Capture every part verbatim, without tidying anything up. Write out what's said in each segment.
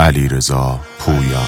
علیرضا پویان.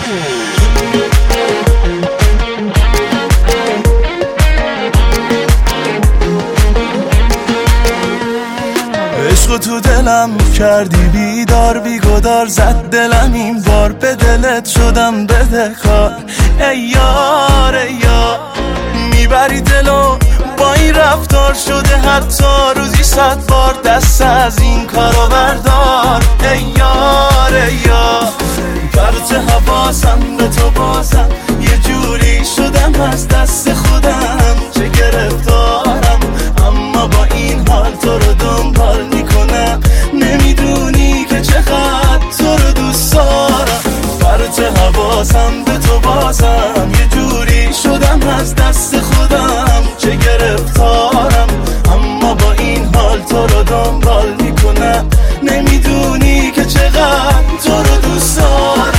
عشق تو دلم کردی بیدار، بیگدار زد دلم این بار، به دلت شدم بدهکار. ای یار ای یار، میبری دلو با این رفتار، شده حتی روزی صد بار دست از این کارو بردار. ای یار ای یار، پرت حواسم به تو بازم، یه جوری شدم از دست خودم چه گرفتارم، اما با این حال تو رو دنبال میکنم، نمیدونی که چقدر تو رو دوست دارم. پرت حواسم به تو بازم، یه جوری شدم از دست خودم چه گرفتارم، اما با این حال تو رو دنبال میکنم، نمیدونی که چقدر تو رو دوست دارم.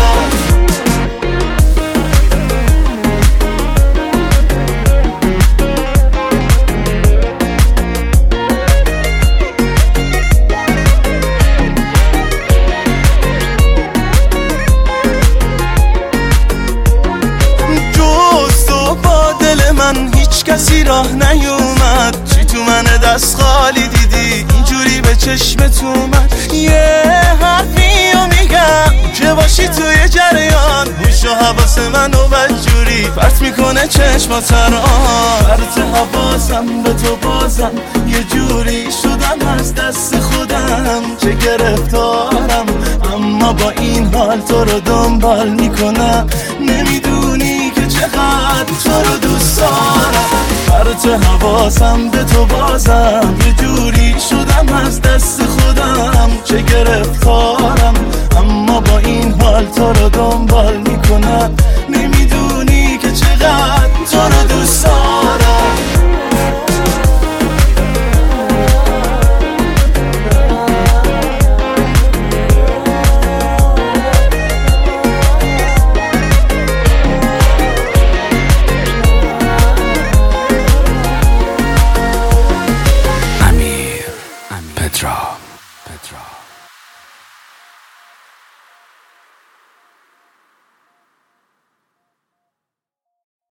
من هیچ کسی راه نیومد، چی تو من دست خالی دیدی اینجوری به چشمت اومد. یه حرفیو میگم که باشی توی جریان، هوش و حواس منو بدجوری پرت میکنه چشمات ران. پرت حواسم به تو بازم، یه جوری شدم از دست خودم چه گرفتارم، اما با این حال تو رو دنبال میکنم، نمیدونی که چقدر تو رو دوست دارم. پرت حواسم به تو بازم، یه جوری شدم از دست خودم چه گرفتارم، اما با این حال تو رو دنبال میکنم، نمیدونی که چقدر تو رو دوست دارم. Petra. Petra.